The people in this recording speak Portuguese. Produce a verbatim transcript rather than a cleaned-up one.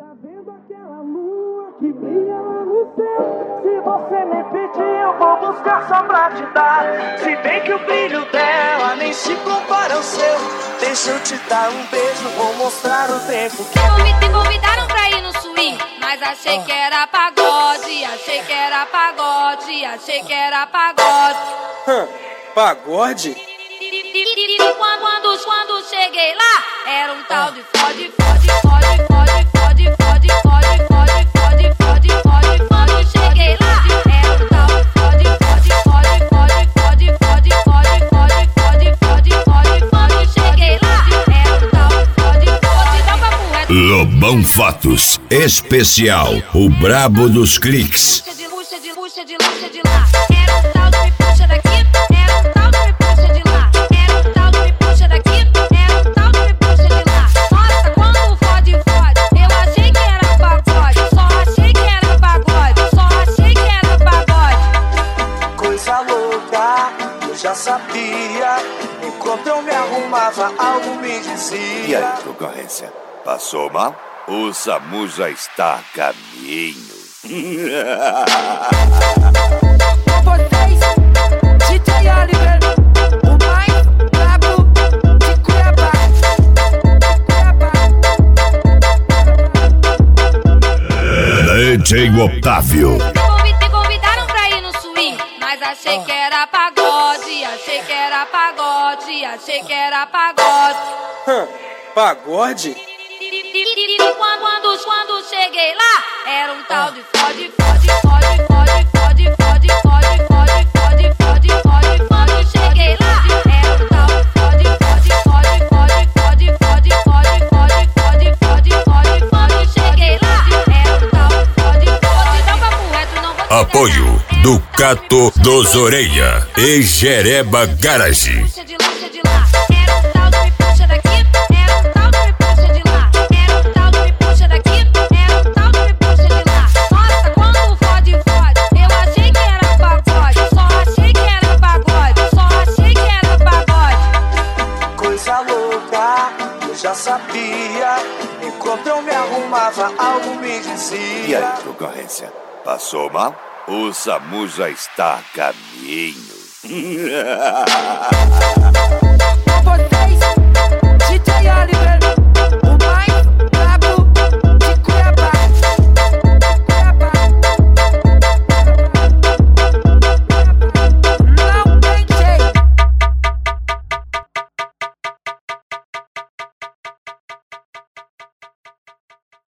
vendo aquela lua que brilha lá no céu? Se você me pedir, eu vou buscar só pra te dar. Se bem que o brilho dela nem se compara ao seu. Deixa eu te dar um beijo, vou mostrar o tempo que... Me convidaram pra ir no swing, mas achei que era pagode. Achei que era pagode, achei que era pagode. Hã, pagode? Quando, quando, quando cheguei lá, era um tal de fode, fode, fode, fode, fode, fode, fode, fode, fode, fode, fode. Quando cheguei lá, era um tal de fode, fode, fode, fode, fode, fode, fode, fode, fode, fode. Quando cheguei lá, era um tal de fode, fode. Dá um papo reto. Lobão Fotos Especial, o brabo dos cliques. Puxa de puxa de puxa de puxa de lá. Era um tal de me puxa daqui, era um tal de me puxa de lá. Era um tal de me puxa daqui, era um tal de me puxa de lá. Nossa, quando fode, fode, eu achei que era pagode. Só achei que era pagode, só achei que era pagode. Coisa louca, eu já sabia. Enquanto eu me arrumava, algo me dizia. E aí, concorrência? Passou mal? O SAMU já está a caminho. Com vocês, D J Oliver, o mais brabo de Cuiabá. Cuiabá. D J Otávio. Me convidaram pra ir no swing, mas achei que era pagode. Achei que era pagode, achei que era pagode. Hã, pagode? Quando, quando, quando cheguei lá, era um tal de fode, fode, fode, fode, fode, fode, fode, fode, fode, fode, fode. Quando cheguei lá, era um tal de fode, fode, fode, fode, fode, fode, fode, fode, fode, fode. Quando cheguei lá, era um tal de fode, fode. Dá um papo reto, não vou te Apoio Ducato dos Orelha e Jereba Garage. puxa de lá, puxa de lá. Era um tal de me puxa daqui, era um tal de me puxa de lá. Era um tal de me puxa daqui, era um tal de me puxa de lá. Nossa, quando fode, fode, eu achei que era pagode. Só achei que era pagode, só achei que era pagode. Coisa louca, eu já sabia. Enquanto eu me arrumava, algo me dizia. E aí, concorrência? Passou mal? O SAMU já está a caminho. Com vocês, D J Oliver.